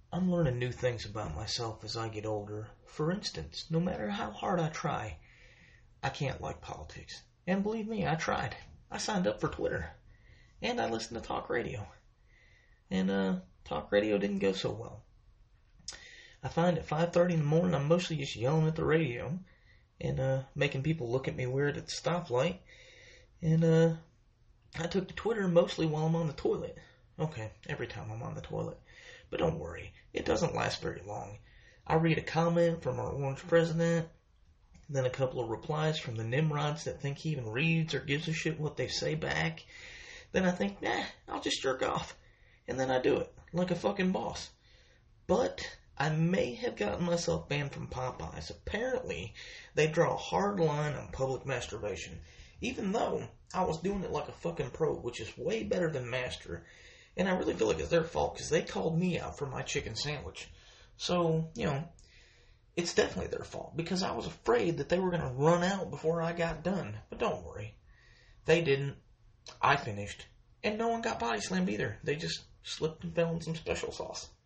I'm learning new things about myself as I get older. For instance, no matter how hard I try, I can't like politics. And believe me, I tried. I signed up for Twitter. And I listened to talk radio. And talk radio didn't go so well. I find at 5:30 in the morning I'm mostly just yelling at the radio and making people look at me weird at the stoplight. And I took to Twitter mostly while I'm on the toilet. Okay, every time I'm on the toilet. But don't worry, it doesn't last very long. I read a comment from our orange president, then a couple of replies from the Nimrods that think he even reads or gives a shit what they say back. Then I think, I'll just jerk off. And then I do it, like a fucking boss. But I may have gotten myself banned from Popeyes. Apparently, they draw a hard line on public masturbation. Even though I was doing it like a fucking pro, which is way better than Master. And I really feel like it's their fault, because they called me out for my chicken sandwich. So, it's definitely their fault, because I was afraid that they were going to run out before I got done. But don't worry. They didn't. I finished. And no one got body slammed either. They just slipped and fell in some special sauce.